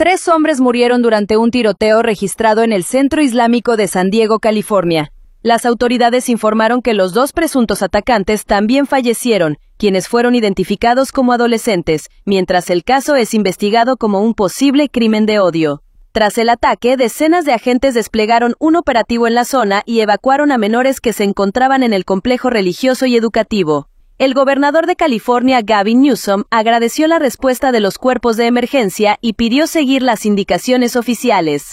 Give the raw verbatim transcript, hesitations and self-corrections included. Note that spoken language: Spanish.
Tres hombres murieron durante un tiroteo registrado en el Centro Islámico de San Diego, California. Las autoridades informaron que los dos presuntos atacantes también fallecieron, quienes fueron identificados como adolescentes, mientras el caso es investigado como un posible crimen de odio. Tras el ataque, decenas de agentes desplegaron un operativo en la zona y evacuaron a menores que se encontraban en el complejo religioso y educativo. El gobernador de California, Gavin Newsom, agradeció la respuesta de los cuerpos de emergencia y pidió seguir las indicaciones oficiales.